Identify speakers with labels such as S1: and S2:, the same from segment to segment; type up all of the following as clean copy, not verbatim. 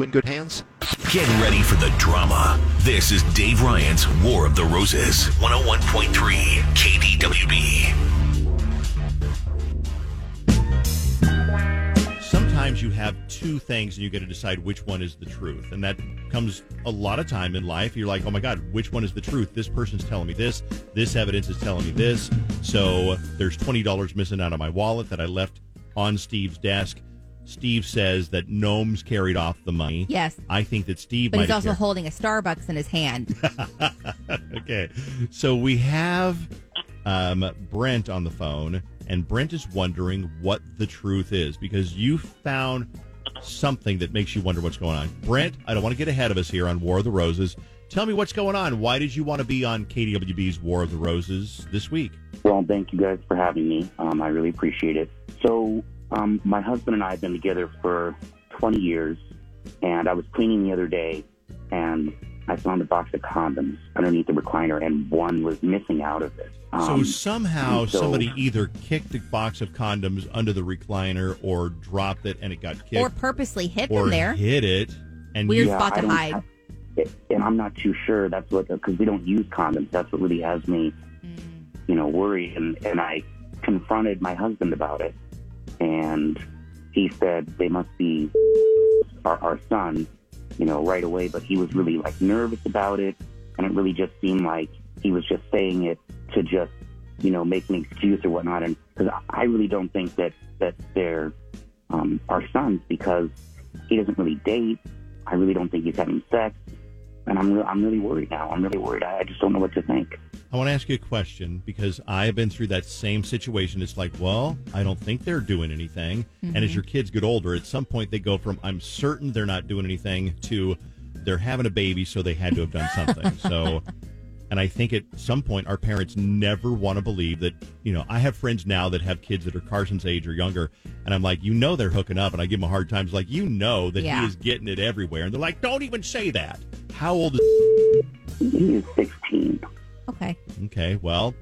S1: in good hands?
S2: Get ready for the drama. This is Dave Ryan's War of the Roses, 101.3 KDWB.
S3: Sometimes you have two things and you get to decide which one is the truth. And that comes a lot of time in life. You're like, oh my God, which one is the truth? This person's telling me this. This evidence is telling me this. So there's $20 missing out of my wallet that I left on Steve's desk. Steve says that Gnomes carried off the money.
S4: Yes.
S3: I think that Steve
S4: But
S3: might
S4: he's also
S3: have
S4: holding a Starbucks in his hand.
S3: Okay. So we have Brent on the phone, and Brent is wondering what the truth is because you found something that makes you wonder what's going on. Brent, I don't want to get ahead of us here on War of the Roses. Tell me what's going on. Why did you want to be on KDWB's War of the Roses this week?
S5: Well, thank you guys for having me. I really appreciate it. So, my husband and I have been together for 20 years, and I was cleaning the other day, and I found a box of condoms underneath the recliner, and one was missing out of it.
S3: So somehow somebody either kicked the box of condoms under the recliner or dropped it and it got kicked.
S4: Or purposely hid
S3: or
S4: them there.
S3: hid it. And
S4: Weird
S3: you,
S4: spot to hide.
S5: And I'm not too sure. That's what, because we don't use condoms. That's what really has me, worried. And I confronted my husband about it. And he said they must be our son, right away. But he was really nervous about it, and it really just seemed like he was just saying it to just, make an excuse or whatnot. And because I really don't think that they're our sons, because he doesn't really date. I really don't think he's having sex, and I'm really worried now. I'm really worried. I just don't know what to think.
S3: I want to ask you a question because I've been through that same situation. It's like, well, I don't think they're doing anything. Mm-hmm. And as your kids get older, at some point they go from I'm certain they're not doing anything to they're having a baby, so they had to have done something. So, and I think at some point our parents never want to believe that, I have friends now that have kids that are Carson's age or younger, and I'm like, they're hooking up, and I give them a hard time. It's like, that he is getting it everywhere. And they're like, don't even say that. How old is
S5: he? Is 16.
S3: Okay, well,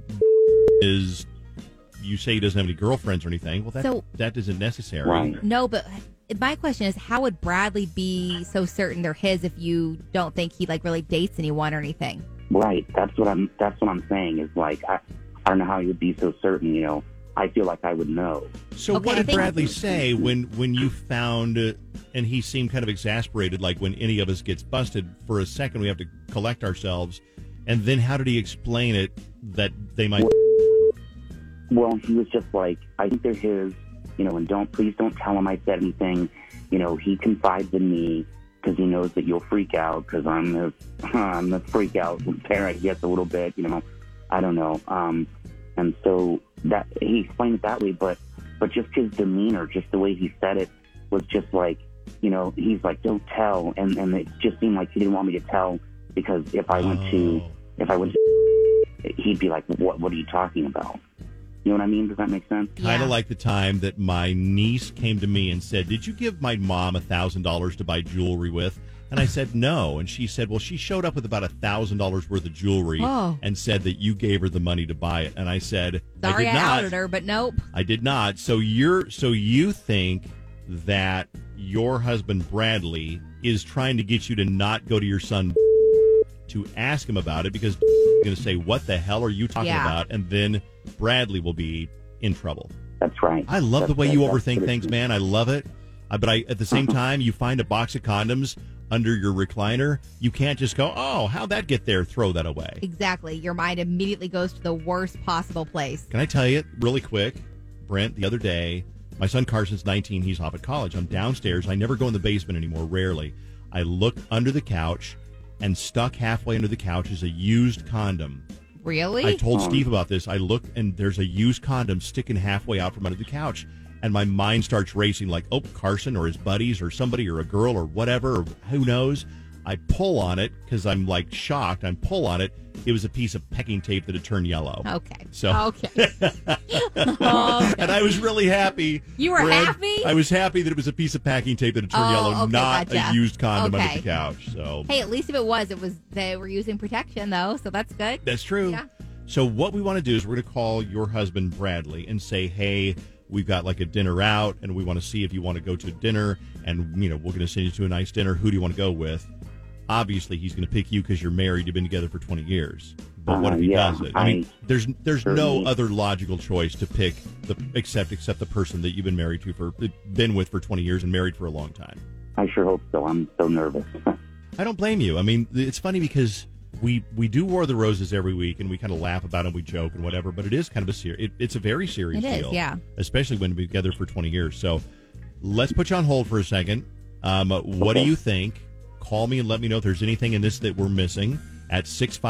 S3: you say he doesn't have any girlfriends or anything. Well, that isn't necessary.
S5: Right.
S4: No, but my question is, how would Bradley be so certain they're his if you don't think he really dates anyone or anything?
S5: Right. That's what I'm saying is I don't know how he would be so certain, I feel like I would know.
S3: So what did Bradley say when you found and he seemed kind of exasperated, like when any of us gets busted for a second, we have to collect ourselves. And then how did he explain it that they might...
S5: Well, he was just like, I think they're his, and please don't tell him I said anything. He confides in me because he knows that you'll freak out because I'm the freak out parent, I guess, a little bit, I don't know. And so that he explained it that way, but just his demeanor, just the way he said it was just like, he's like, don't tell. And it just seemed like he didn't want me to tell because if I went to, he'd be like, what are you talking about? You know what I mean? Does that make sense?
S3: Kind of like the time that my niece came to me and said, did you give my mom $1,000 to buy jewelry with? And I said, no. And she said, well, she showed up with about $1,000 worth of jewelry and said that you gave her the money to buy it. And I said,
S4: sorry,
S3: I did not.
S4: Outed her, but nope.
S3: I did not. So you think that your husband, Bradley, is trying to get you to not go to your son to ask him about it because he's going to say, what the hell are you talking about? And then Bradley will be in trouble.
S5: That's right.
S3: I love the way you overthink things, man. I love it. But at the same time, you find a box of condoms under your recliner. You can't just go, oh, how'd that get there? Throw that away.
S4: Exactly. Your mind immediately goes to the worst possible place.
S3: Can I tell you really quick, Brent, the other day, my son Carson's 19. He's off at college. I'm downstairs. I never go in the basement anymore, rarely. I look under the couch, and stuck halfway under the couch is a used condom.
S4: Really?
S3: I told Steve about this. I looked, and there's a used condom sticking halfway out from under the couch. And my mind starts racing like, oh, Carson or his buddies or somebody or a girl or whatever, or who knows. I pull on it because I'm shocked. I pull on it. It was a piece of packing tape that had turned yellow.
S4: Okay.
S3: Okay. And I was really happy.
S4: You were happy?
S3: I was happy that it was a piece of packing tape that had turned yellow, not a used condom under the couch. So
S4: hey, at least if it was they were using protection though, so that's good.
S3: That's true.
S4: Yeah.
S3: So what we want to do is we're going to call your husband Bradley and say, hey, we've got like a dinner out, and we want to see if you want to go to dinner, and we're going to send you to a nice dinner. Who do you want to go with? Obviously, he's going to pick you because you're married. You've been together for 20 years. But what if he does it? I mean, there's no other logical choice to pick except the person that you've been married to been with for 20 years and married for a long time.
S5: I sure hope so. I'm so nervous.
S3: I don't blame you. I mean, it's funny because we do War of the Roses every week, and we kind of laugh about it and we joke and whatever, but it is kind of it's a very serious deal. It is,
S4: yeah.
S3: Especially when we've been together for 20 years. So let's put you on hold for a second. What do you think? Call me and let me know if there's anything in this that we're missing at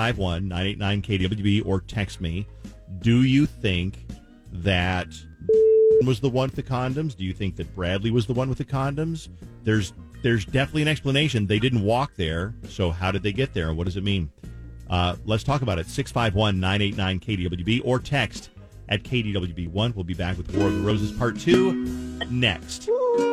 S3: 651-989-KWB or text me. Do you think that was the one with the condoms? Do you think that Bradley was the one with the condoms? There's definitely an explanation. They didn't walk there, so how did they get there? What does it mean? Let's talk about it. 651-989-KWB or text at KDWB1. We'll be back with War of the Roses Part 2 next.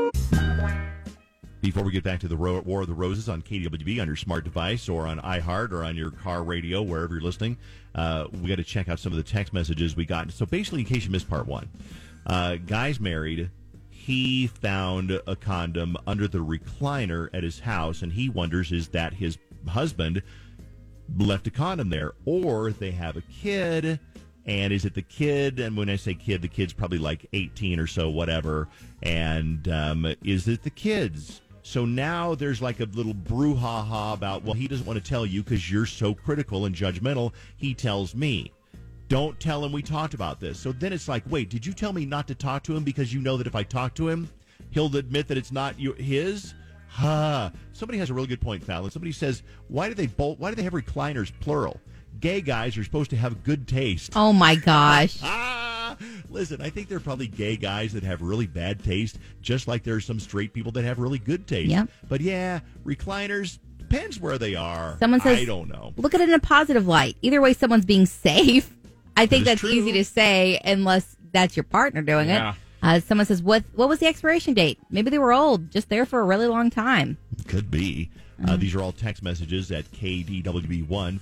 S3: Before we get back to the War of the Roses on KDWB on your smart device or on iHeart or on your car radio, wherever you're listening, we got to check out some of the text messages we got. So basically, in case you missed part one, guy's married. He found a condom under the recliner at his house, and he wonders, is that his husband left a condom there? Or they have a kid, and is it the kid? And when I say kid, the kid's probably like 18 or so, whatever. And is it the kid's? So now there's like a little brouhaha about, well, he doesn't want to tell you because you're so critical and judgmental. He tells me. Don't tell him we talked about this. So then it's like, wait, did you tell me not to talk to him because you know that if I talk to him, he'll admit that it's not his? Somebody has a really good point, Fallon. Somebody says, why do they have recliners, plural? Gay guys are supposed to have good taste.
S4: Oh, my gosh.
S3: Listen, I think there are probably gay guys that have really bad taste, just like there are some straight people that have really good taste.
S4: Yep.
S3: But yeah, recliners, depends where they are.
S4: Someone says,
S3: I don't know.
S4: Look at it in a positive light. Either way, someone's being safe. I think that's
S3: true.
S4: easy to say unless that's your partner doing it. Someone says, what was the expiration date? Maybe they were old, just there for a really long time.
S3: Could be. These are all text messages at KDWB1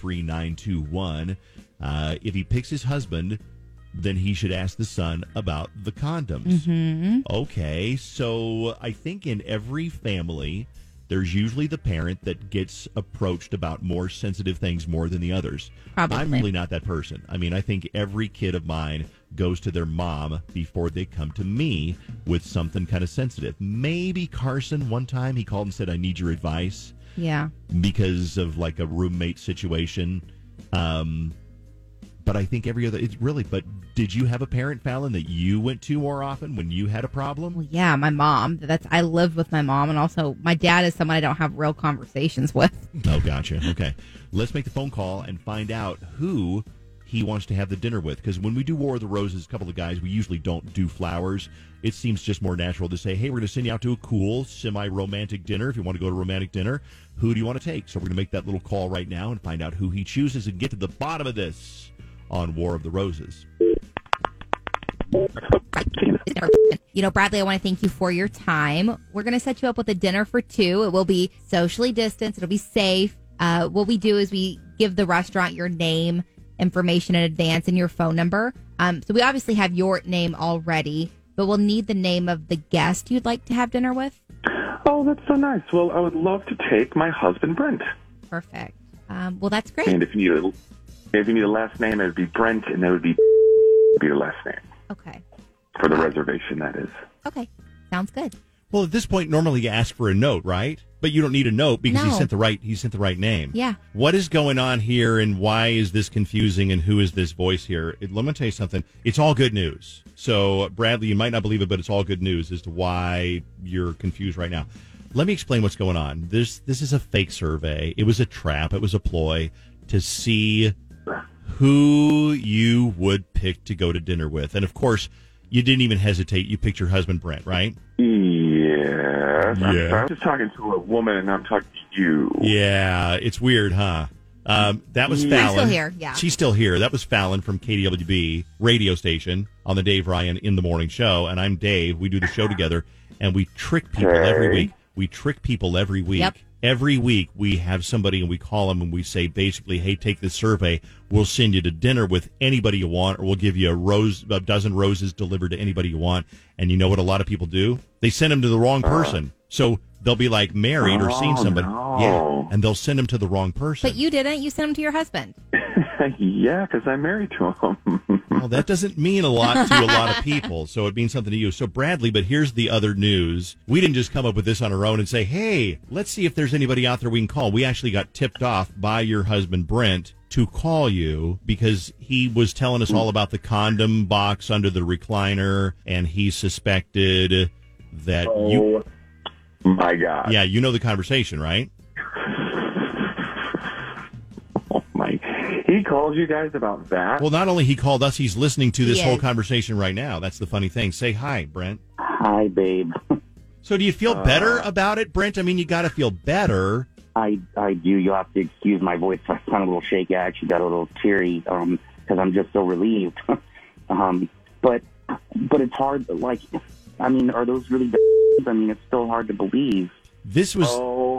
S3: 53921. If he picks his husband, then he should ask the son about the condoms.
S4: Mm-hmm.
S3: Okay, so I think in every family, there's usually the parent that gets approached about more sensitive things more than the others.
S4: Probably.
S3: I'm really not that person. I mean, I think every kid of mine goes to their mom before they come to me with something kind of sensitive. Maybe Carson, one time, he called and said, I need your advice.
S4: Yeah.
S3: Because of like a roommate situation. But I think every other, but did you have a parent, Fallon, that you went to more often when you had a problem?
S4: Well, yeah, my mom. I lived with my mom, and also my dad is someone I don't have real conversations with.
S3: Oh, gotcha. Okay. Let's make the phone call and find out who he wants to have the dinner with. Because when we do War of the Roses, a couple of guys, we usually don't do flowers. It seems just more natural to say, hey, we're going to send you out to a cool, semi-romantic dinner. If you want to go to a romantic dinner, who do you want to take? So we're going to make that little call right now and find out who he chooses and get to the bottom of this on War of the Roses.
S4: Bradley, I want to thank you for your time. We're going to set you up with a dinner for two. It will be socially distanced. It'll be safe. What we do is we give the restaurant your name, information in advance, and your phone number. So we obviously have your name already, but we'll need the name of the guest you'd like to have dinner with.
S1: Oh, that's so nice. Well, I would love to take my husband, Brent.
S4: Perfect. Well, that's great.
S1: And if you need a last name, it would be Brent, and that would be your last name.
S4: Okay.
S1: For the reservation, that is.
S4: Okay. Sounds good.
S3: Well, at this point, normally you ask for a note, right? But you don't need a note because
S4: No.
S3: he sent the right name.
S4: Yeah.
S3: What is going on here, and why is this confusing, and who is this voice here? Let me tell you something. It's all good news. So, Bradley, you might not believe it, but it's all good news as to why you're confused right now. Let me explain what's going on. This is a fake survey. It was a trap. It was a ploy to see who you would pick to go to dinner with. And, of course, you didn't even hesitate. You picked your husband, Brent, right?
S1: Yes.
S3: Yeah.
S1: I'm just talking to a woman, and I'm talking to you.
S3: Yeah, it's weird, huh? That was Fallon.
S4: I'm still here, yeah.
S3: She's still here. That was Fallon from KDWB radio station on the Dave Ryan in the Morning Show. And I'm Dave. We do the show together, and we trick people every week. We trick people every week.
S4: Yep.
S3: every week we have somebody and we call them and we say basically, hey, take this survey. We'll send you to dinner with anybody you want, or we'll give you a dozen roses delivered to anybody you want. And you know what a lot of people do? They send them to the wrong person. So they'll be like married or seeing somebody.
S1: No.
S3: Yeah, and they'll send them to the wrong person.
S4: But you didn't. You sent them to your husband.
S1: Yeah, because I'm married to him.
S3: Well, that doesn't mean a lot to a lot of people, so it means something to you. So, Bradley, but here's the other news. We didn't just come up with this on our own and say, hey, let's see if there's anybody out there we can call. We actually got tipped off by your husband, Brent, to call you because he was telling us all about the condom box under the recliner, and he suspected that you...
S1: My God.
S3: Yeah, you know the conversation, right?
S1: Oh, my. He called you guys about that?
S3: Well, not only he called us, he's listening to this
S4: He
S3: whole
S4: is.
S3: conversation right now. That's the funny thing. Say hi, Brent.
S5: Hi, babe.
S3: So do you feel better about it, Brent? I mean, you got to feel better.
S5: I do. You'll have to excuse my voice. I sound a little shaky. I actually got a little teary because I'm just so relieved. But it's hard. Like, I mean, are those really bad? I mean, it's still hard to believe.
S3: This was...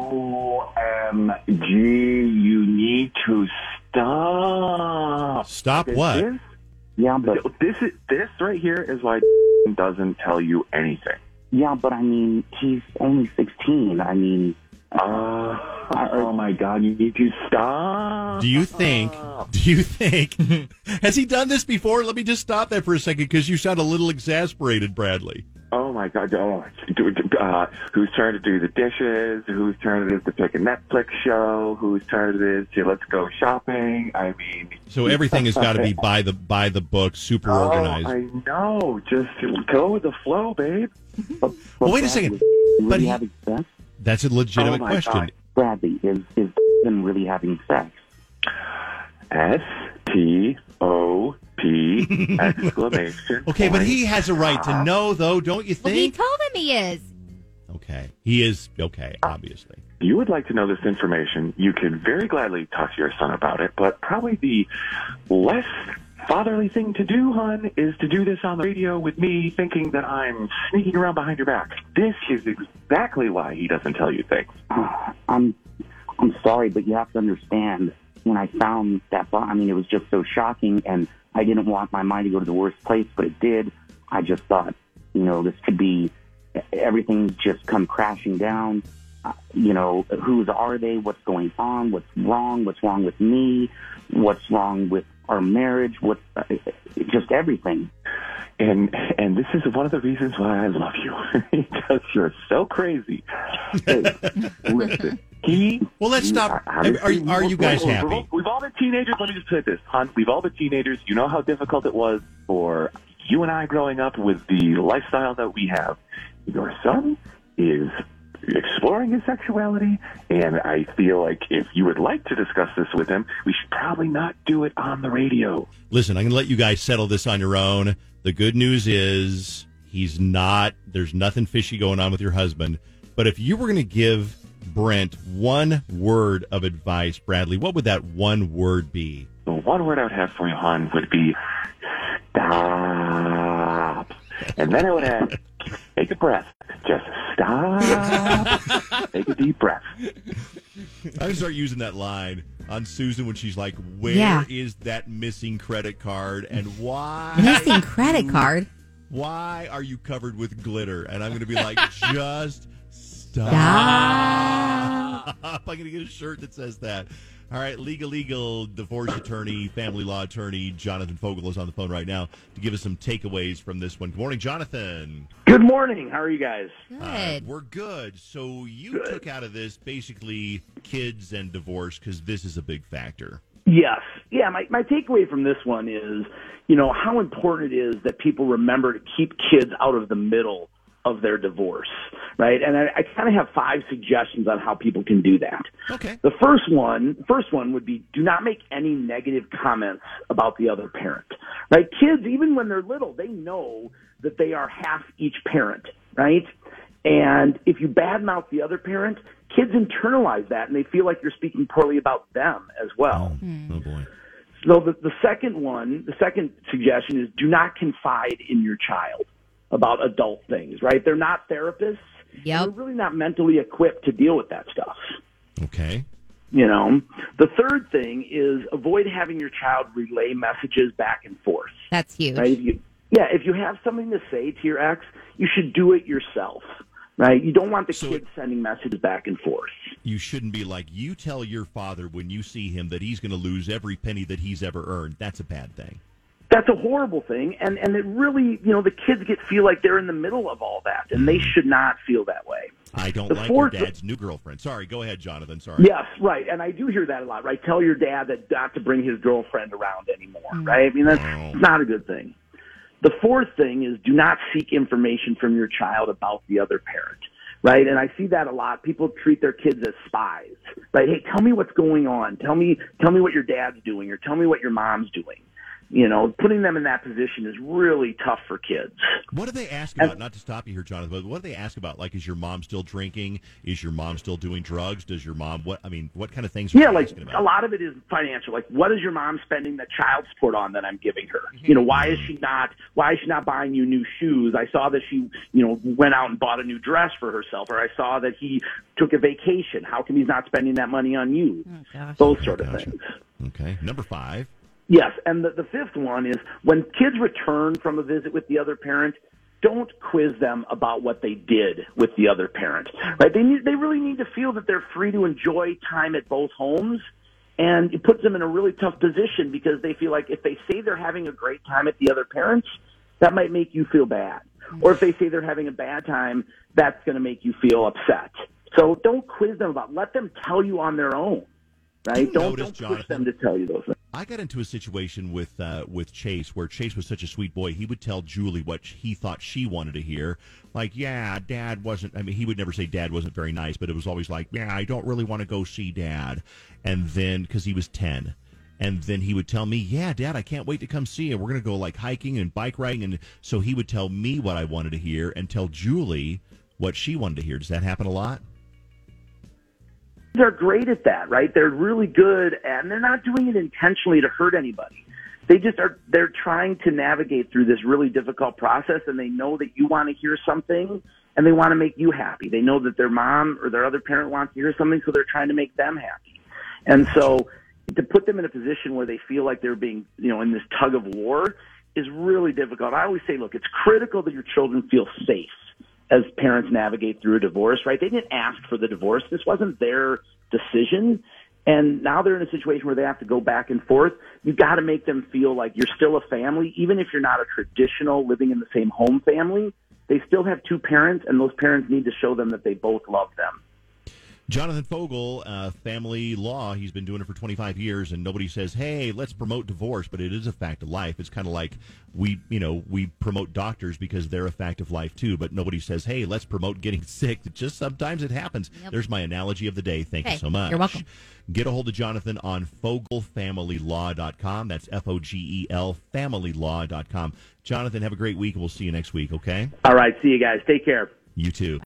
S1: OMG, you need to stop.
S3: Stop what?
S1: This,
S5: Yeah, but
S1: this right here is why doesn't tell you anything.
S5: but I mean, he's only 16. I mean,
S1: Oh my God, you need to stop.
S3: Do you think, has he done this before? Let me just stop that for a second because you sound a little exasperated, Bradley.
S1: Oh my God, whose turn to do the dishes? Whose turn it is to pick a Netflix show? Whose turn it is to let's go shopping? I mean,
S3: So everything has got to be by the book, super organized.
S1: I know. Just go with the flow, babe.
S5: but
S3: Well, wait a second.
S5: Really
S3: But he-
S5: having sex?
S3: That's a legitimate
S1: Oh my
S3: question.
S1: God.
S5: Bradley, is been really having sex?
S1: STOP exclamation.
S3: Okay, but
S1: point.
S3: he has a right to know, though, don't you
S4: Well, he
S3: think?
S4: told him he is.
S3: Okay, he is okay, obviously.
S1: If you would like to know this information, you can very gladly talk to your son about it, but probably the less fatherly thing to do, hon, is to do this on the radio with me thinking that I'm sneaking around behind your back. This is exactly why he doesn't tell you things.
S5: I'm sorry, but you have to understand. When I found that, I mean, it was just so shocking, and I didn't want my mind to go to the worst place, but it did. I just thought, this could be everything just come crashing down. Whose are they? What's going on? What's wrong? What's wrong with me? What's wrong with our marriage? Just everything.
S1: And this is one of the reasons why I love you. Because you're so crazy. Hey, listen.
S3: Well, let's stop. Are you guys happy?
S1: We've all been teenagers. Let me just put this, hon. We've all been teenagers. You know how difficult it was for you and I growing up with the lifestyle that we have. Your son is exploring his sexuality, and I feel like if you would like to discuss this with him, we should probably not do it on the radio.
S3: Listen, I'm going to let you guys settle this on your own. The good news is there's nothing fishy going on with your husband. But if you were going to give Brent one word of advice, Bradley, what would that one word be?
S1: The one word I would have for you, hon, would be stop. And then I would add, take a breath. Just stop. Take a deep breath.
S3: I'm going to start using that line on Susan when she's like, where is that missing credit card and why?
S4: Missing credit card?
S3: Why are you covered with glitter? And I'm going to be like, just stop. I'm going to get a shirt that says that. All right, legal divorce attorney, family law attorney, Jonathan Fogel is on the phone right now to give us some takeaways from this one. Good morning, Jonathan.
S6: Good morning. How are you guys?
S4: Good.
S3: We're good. So you took out of this basically kids and divorce because this is a big factor.
S6: Yes. Yeah, my takeaway from this one is, how important it is that people remember to keep kids out of the middle of their divorce, right? And I kind of have 5 suggestions on how people can do that.
S3: Okay.
S6: The first one would be do not make any negative comments about the other parent, right? Kids, even when they're little, they know that they are half each parent, right? And if you badmouth the other parent, kids internalize that and they feel like you're speaking poorly about them as well.
S3: Oh boy.
S6: So the second suggestion is do not confide in your child about adult things, right? They're not therapists.
S4: Yep.
S6: They're really not mentally equipped to deal with that stuff.
S3: Okay.
S6: You know, the third thing is avoid having your child relay messages back and forth.
S4: That's huge.
S6: Right? If you have something to say to your ex, you should do it yourself. Right? You don't want the kids sending messages back and forth.
S3: You shouldn't be like, you tell your father when you see him that he's going to lose every penny that he's ever earned. That's a bad thing.
S6: That's a horrible thing, and it really, the kids feel like they're in the middle of all that, and they should not feel that way.
S3: I don't like your dad's new girlfriend. Sorry, go ahead, Jonathan. Sorry.
S6: Yes, right, and I do hear that a lot, right? Tell your dad that not to bring his girlfriend around anymore, right? I mean, that's not a good thing. The fourth thing is do not seek information from your child about the other parent, right? And I see that a lot. People treat their kids as spies, right? Hey, tell me what's going on. Tell me what your dad's doing, or tell me what your mom's doing. Putting them in that position is really tough for kids.
S3: What do they ask about? Not to stop you here, Jonathan, but what do they ask about? Like, is your mom still drinking? Is your mom still doing drugs? Does your mom, what kind of things are they asking about?
S6: A lot of it is financial. Like, what is your mom spending the child support on that I'm giving her? Why is she not buying you new shoes? I saw that she, went out and bought a new dress for herself, or I saw that he took a vacation. How come he's not spending that money on you?
S4: Oh, gosh.
S6: Those sort of things.
S3: Okay. Number 5.
S6: Yes, and the fifth one is when kids return from a visit with the other parent, don't quiz them about what they did with the other parent. Right? They really need to feel that they're free to enjoy time at both homes, and it puts them in a really tough position because they feel like if they say they're having a great time at the other parents, that might make you feel bad. Or if they say they're having a bad time, that's going to make you feel upset. So don't quiz them let them tell you on their own. Right? Don't push them to tell you those things.
S3: I got into a situation with Chase where Chase was such a sweet boy. He would tell Julie what he thought she wanted to hear. Like, yeah, Dad wasn't, he would never say Dad wasn't very nice, but it was always like, yeah, I don't really want to go see Dad. And then, because he was 10. And then he would tell me, yeah, Dad, I can't wait to come see you. We're going to go like hiking and bike riding. And so he would tell me what I wanted to hear and tell Julie what she wanted to hear. Does that happen a lot?
S6: They're great at that, right? They're really good, and they're not doing it intentionally to hurt anybody. They're trying to navigate through this really difficult process, and they know that you want to hear something, and they want to make you happy. They know that their mom or their other parent wants to hear something, so they're trying to make them happy. And so to put them in a position where they feel like they're being, in this tug of war is really difficult. I always say, look, it's critical that your children feel safe as parents navigate through a divorce, right? They didn't ask for the divorce. This wasn't their decision. And now they're in a situation where they have to go back and forth. You've got to make them feel like you're still a family, even if you're not a traditional living in the same home family. They still have two parents, and those parents need to show them that they both love them.
S3: Jonathan Fogel, family law, he's been doing it for 25 years, and nobody says, hey, let's promote divorce, but it is a fact of life. It's kind of like we promote doctors because they're a fact of life too, but nobody says, hey, let's promote getting sick. Just sometimes it happens. Yep. There's my analogy of the day. Thank you so much.
S4: You're welcome.
S3: Get a hold of Jonathan on FogelFamilyLaw.com. That's FOGEL FamilyLaw.com. Jonathan, have a great week, and we'll see you next week, okay?
S6: All right, see you guys. Take care.
S3: You too.